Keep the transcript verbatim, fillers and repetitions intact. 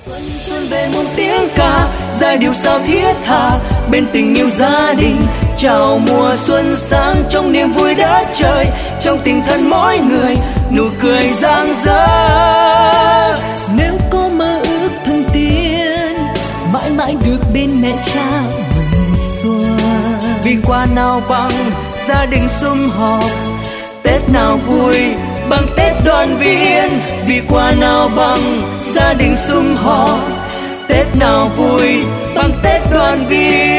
Xuân về một tiếng ca, giai điệu sao thiết tha, bên tình yêu gia đình. Chào mùa xuân sang trong niềm vui đất trời, trong tình thân mỗi người, nụ cười rạng rỡ. Nếu có mơ ước thần tiên, mãi mãi được bên mẹ cha mừng xuân. Vì quà nào bằng gia đình sum họp, Tết nào vui bằng Tết đoàn viên. Vì quà nào bằng gia đình sum họp, Tết nào vui bằng Tết đoàn viên.